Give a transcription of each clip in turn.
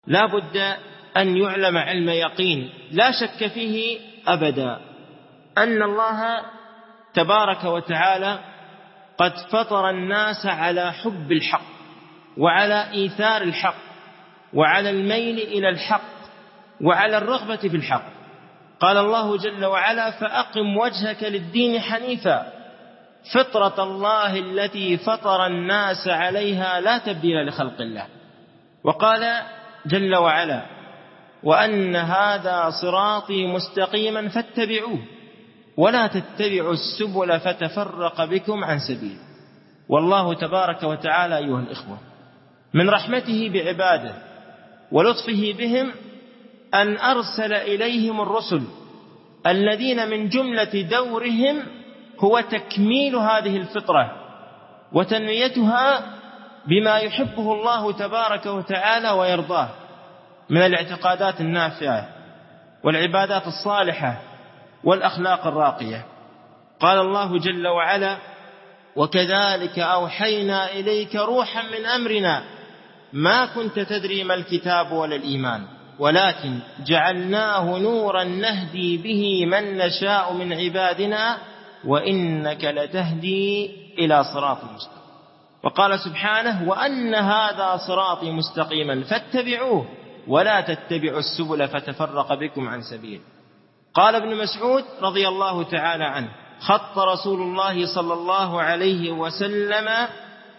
لا بد أن يعلم علم يقين لا شك فيه أبدا أن الله تبارك وتعالى قد فطر الناس على حب الحق وعلى إيثار الحق وعلى الميل إلى الحق وعلى الرغبة في الحق. قال الله جل وعلا: فأقم وجهك للدين حنيفا فطرة الله التي فطر الناس عليها لا تبديل لخلق الله. وقال جل وعلا: وأن هذا صراطي مستقيما فاتبعوه ولا تتبعوا السبل فتفرق بكم عن سبيله. والله تبارك وتعالى أيها الإخوة من رحمته بعباده ولطفه بهم أن أرسل إليهم الرسل الذين من جملة دورهم هو تكميل هذه الفطرة وتنميتها بما يحبه الله تبارك وتعالى ويرضاه من الاعتقادات النافعة والعبادات الصالحة والأخلاق الراقية. قال الله جل وعلا: وكذلك أوحينا إليك روحا من أمرنا ما كنت تدري ما الكتاب ولا الإيمان ولكن جعلناه نورا نهدي به من نشاء من عبادنا وإنك لتهدي إلى صراط مستقيم. وقال سبحانه: وأن هذا صراطي مستقيما فاتبعوه ولا تتبعوا السبل فتفرق بكم عن سبيله. قال ابن مسعود رضي الله تعالى عنه: خط رسول الله صلى الله عليه وسلم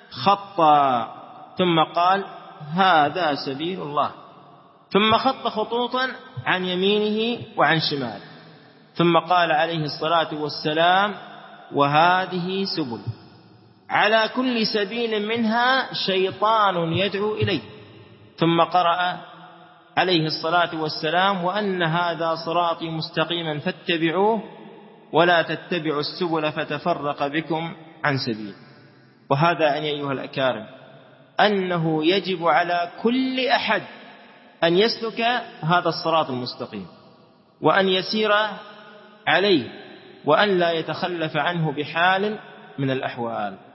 خطا ثم قال: هذا سبيل الله، ثم خط خطوطا عن يمينه وعن شماله، ثم قال عليه الصلاة والسلام: وهذه سبل على كل سبيل منها شيطان يدعو إليه، ثم قرأ عليه الصلاة والسلام: وأن هذا صراطي مستقيما فاتبعوه ولا تتبعوا السبل فتفرق بكم عن سبيل. وهذا يعني أيها الأكارم أنه يجب على كل أحد أن يسلك هذا الصراط المستقيم وأن يسير عليه وأن لا يتخلف عنه بحال من الأحوال.